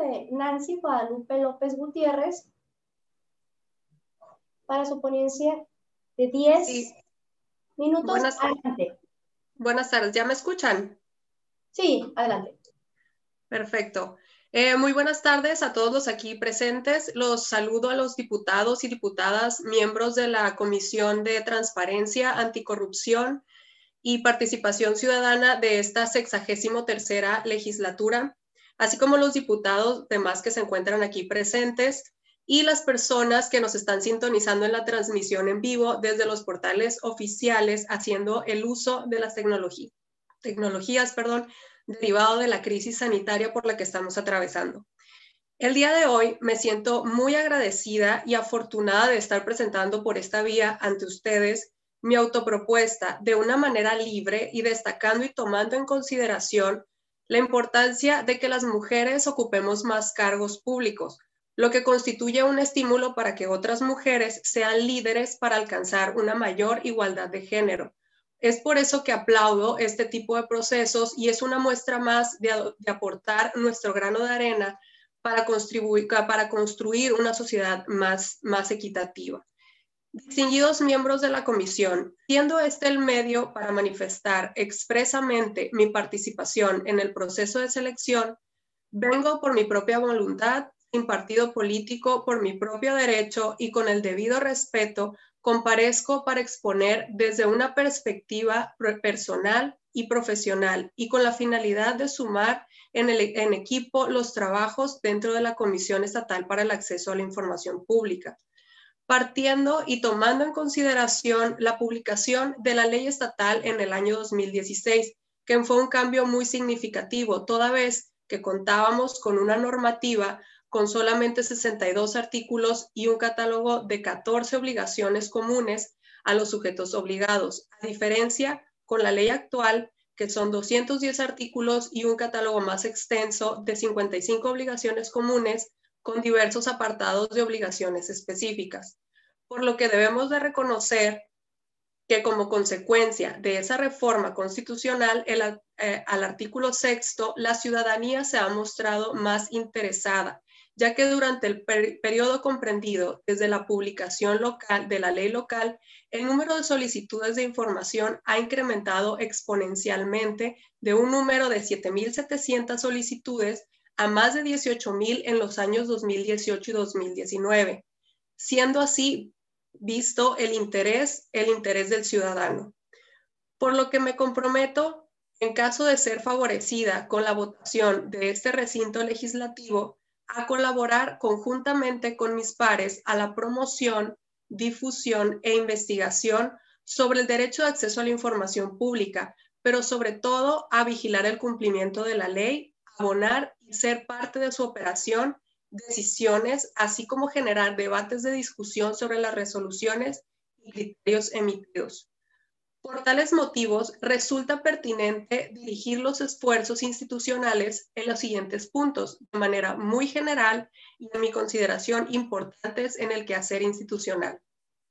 de Nancy Guadalupe López Gutiérrez para su ponencia de 10 minutos. Adelante. Buenas tardes, ¿ya me escuchan? Sí, adelante. Perfecto. Muy buenas tardes a todos los aquí presentes. Los saludo a los diputados y diputadas, miembros de la Comisión de Transparencia, Anticorrupción y Participación Ciudadana de esta 63ª legislatura, así como los diputados demás que se encuentran aquí presentes y las personas que nos están sintonizando en la transmisión en vivo desde los portales oficiales haciendo el uso de las tecnologías, derivado de la crisis sanitaria por la que estamos atravesando. El día de hoy me siento muy agradecida y afortunada de estar presentando por esta vía ante ustedes mi autopropuesta de una manera libre y destacando y tomando en consideración la importancia de que las mujeres ocupemos más cargos públicos, lo que constituye un estímulo para que otras mujeres sean líderes para alcanzar una mayor igualdad de género. Es por eso que aplaudo este tipo de procesos y es una muestra más de aportar nuestro grano de arena para construir una sociedad más equitativa. Distinguidos miembros de la comisión, siendo este el medio para manifestar expresamente mi participación en el proceso de selección, vengo por mi propia voluntad, sin partido político, por mi propio derecho y con el debido respeto, comparezco para exponer desde una perspectiva personal y profesional y con la finalidad de sumar en equipo los trabajos dentro de la Comisión Estatal para el Acceso a la Información Pública, partiendo y tomando en consideración la publicación de la ley estatal en el año 2016, que fue un cambio muy significativo, toda vez que contábamos con una normativa con solamente 62 artículos y un catálogo de 14 obligaciones comunes a los sujetos obligados, a diferencia con la ley actual, que son 210 artículos y un catálogo más extenso de 55 obligaciones comunes con diversos apartados de obligaciones específicas. Por lo que debemos de reconocer que como consecuencia de esa reforma constitucional, al artículo 6º, la ciudadanía se ha mostrado más interesada, ya que durante el periodo comprendido desde la publicación local de la ley local, el número de solicitudes de información ha incrementado exponencialmente de un número de 7,700 solicitudes a más de 18,000 en los años 2018 y 2019, siendo así visto el interés del ciudadano. Por lo que me comprometo, en caso de ser favorecida con la votación de este recinto legislativo, a colaborar conjuntamente con mis pares a la promoción, difusión e investigación sobre el derecho de acceso a la información pública, pero sobre todo a vigilar el cumplimiento de la ley, abonar y ser parte de su operación, decisiones, así como generar debates de discusión sobre las resoluciones y criterios emitidos. Por tales motivos, resulta pertinente dirigir los esfuerzos institucionales en los siguientes puntos, de manera muy general y en mi consideración importantes en el quehacer institucional.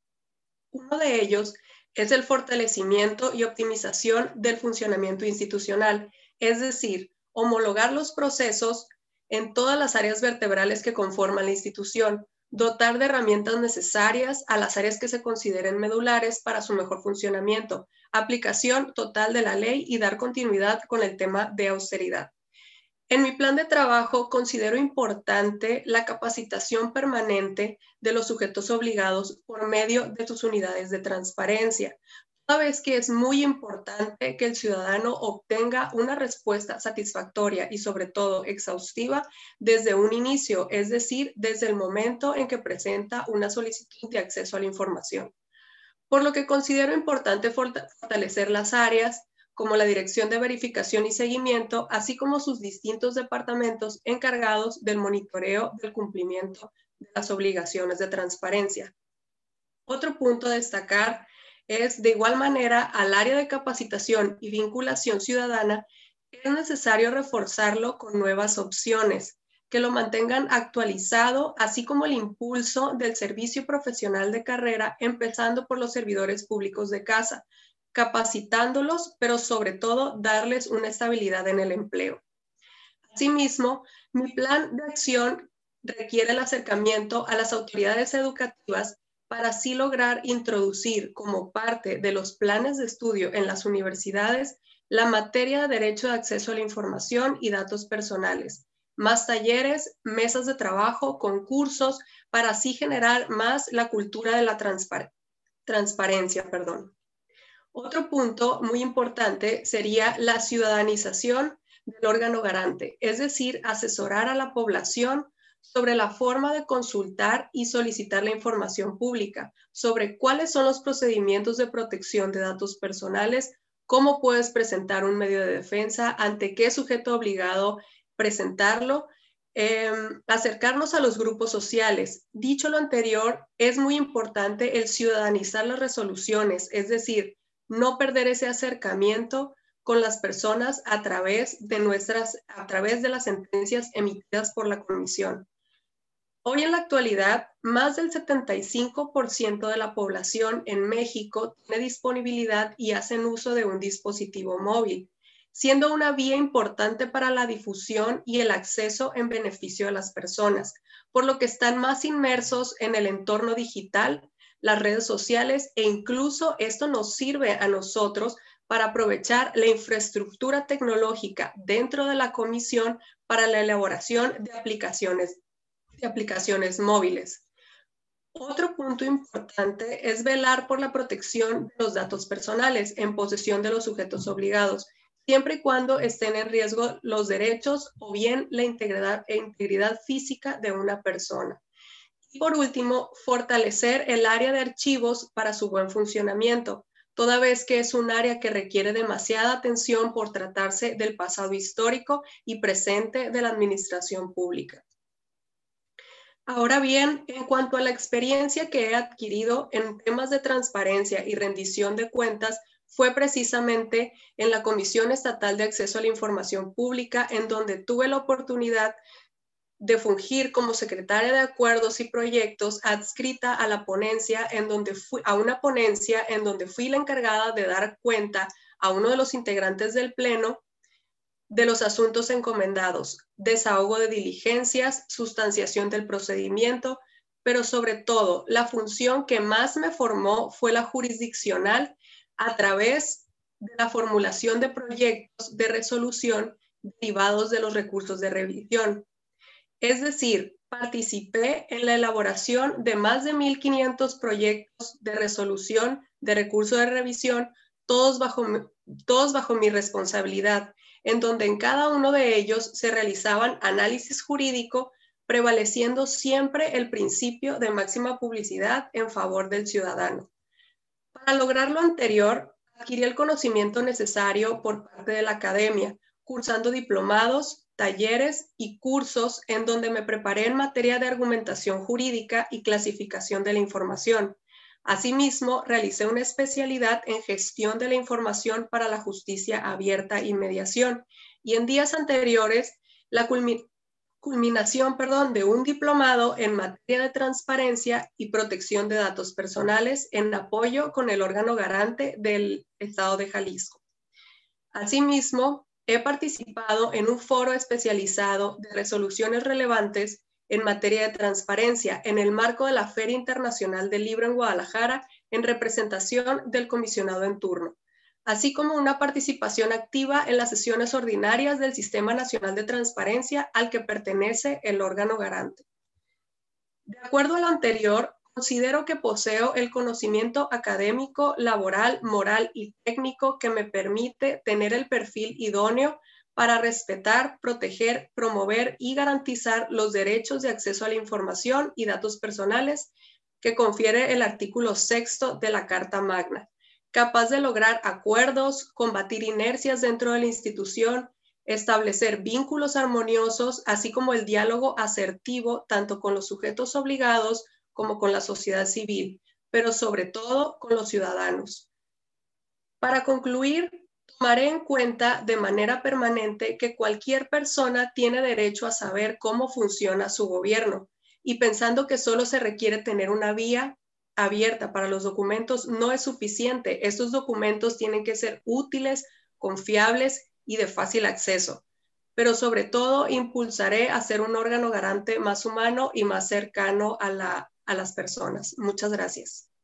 Uno de ellos es el fortalecimiento y optimización del funcionamiento institucional, es decir, homologar los procesos en todas las áreas vertebrales que conforman la institución, dotar de herramientas necesarias a las áreas que se consideren medulares para su mejor funcionamiento, aplicación total de la ley y dar continuidad con el tema de austeridad. En mi plan de trabajo considero importante la capacitación permanente de los sujetos obligados por medio de sus unidades de transparencia, toda vez que es muy importante que el ciudadano obtenga una respuesta satisfactoria y sobre todo exhaustiva desde un inicio, es decir, desde el momento en que presenta una solicitud de acceso a la información. Por lo que considero importante fortalecer las áreas como la Dirección de Verificación y Seguimiento, así como sus distintos departamentos encargados del monitoreo del cumplimiento de las obligaciones de transparencia. Otro punto a destacar es, de igual manera, al área de capacitación y vinculación ciudadana, es necesario reforzarlo con nuevas opciones que lo mantengan actualizado, así como el impulso del servicio profesional de carrera, empezando por los servidores públicos de casa, capacitándolos, pero sobre todo darles una estabilidad en el empleo. Asimismo, mi plan de acción requiere el acercamiento a las autoridades educativas para así lograr introducir como parte de los planes de estudio en las universidades la materia de derecho de acceso a la información y datos personales, más talleres, mesas de trabajo, concursos, para así generar más la cultura de la transparencia. Otro punto muy importante sería la ciudadanización del órgano garante, es decir, asesorar a la población sobre la forma de consultar y solicitar la información pública, sobre cuáles son los procedimientos de protección de datos personales, cómo puedes presentar un medio de defensa, ante qué sujeto obligado presentarlo, acercarnos a los grupos sociales. Dicho lo anterior, es muy importante el ciudadanizar las resoluciones, es decir, no perder ese acercamiento con las personas a través de las sentencias emitidas por la Comisión. Hoy en la actualidad, más del 75% de la población en México tiene disponibilidad y hacen uso de un dispositivo móvil, siendo una vía importante para la difusión y el acceso en beneficio de las personas, por lo que están más inmersos en el entorno digital, las redes sociales, e incluso esto nos sirve a nosotros para aprovechar la infraestructura tecnológica dentro de la comisión para la elaboración de aplicaciones móviles. Otro punto importante es velar por la protección de los datos personales en posesión de los sujetos obligados, siempre y cuando estén en riesgo los derechos o bien la integridad física de una persona. Y por último, fortalecer el área de archivos para su buen funcionamiento, toda vez que es un área que requiere demasiada atención por tratarse del pasado histórico y presente de la administración pública. Ahora bien, en cuanto a la experiencia que he adquirido en temas de transparencia y rendición de cuentas, fue precisamente en la Comisión Estatal de Acceso a la Información Pública, en donde tuve la oportunidad de fungir como secretaria de acuerdos y proyectos adscrita a la ponencia, a una ponencia en donde fui la encargada de dar cuenta a uno de los integrantes del Pleno de los asuntos encomendados, desahogo de diligencias, sustanciación del procedimiento, pero sobre todo la función que más me formó fue la jurisdiccional a través de la formulación de proyectos de resolución derivados de los recursos de revisión. Es decir, participé en la elaboración de más de 1,500 proyectos de resolución de recurso de revisión, todos bajo mi responsabilidad, en donde en cada uno de ellos se realizaban análisis jurídico, prevaleciendo siempre el principio de máxima publicidad en favor del ciudadano. Para lograr lo anterior, adquirí el conocimiento necesario por parte de la academia, cursando diplomados, talleres y cursos en donde me preparé en materia de argumentación jurídica y clasificación de la información. Asimismo, realicé una especialidad en gestión de la información para la justicia abierta y mediación, y en días anteriores la culminación de un diplomado en materia de transparencia y protección de datos personales en apoyo con el órgano garante del Estado de Jalisco. Asimismo, he participado en un foro especializado de resoluciones relevantes en materia de transparencia en el marco de la Feria Internacional del Libro en Guadalajara en representación del comisionado en turno, así como una participación activa en las sesiones ordinarias del Sistema Nacional de Transparencia al que pertenece el órgano garante. De acuerdo a lo anterior, considero que poseo el conocimiento académico, laboral, moral y técnico que me permite tener el perfil idóneo para respetar, proteger, promover y garantizar los derechos de acceso a la información y datos personales que confiere el artículo 6 de la Carta Magna, capaz de lograr acuerdos, combatir inercias dentro de la institución, establecer vínculos armoniosos, así como el diálogo asertivo tanto con los sujetos obligados como con la sociedad civil, pero sobre todo con los ciudadanos. Para concluir, tomaré en cuenta de manera permanente que cualquier persona tiene derecho a saber cómo funciona su gobierno, y pensando que solo se requiere tener una vía abierta para los documentos no es suficiente. Estos documentos tienen que ser útiles, confiables y de fácil acceso. pero sobre todo impulsaré a ser un órgano garante más humano y más cercano a las personas. Muchas gracias.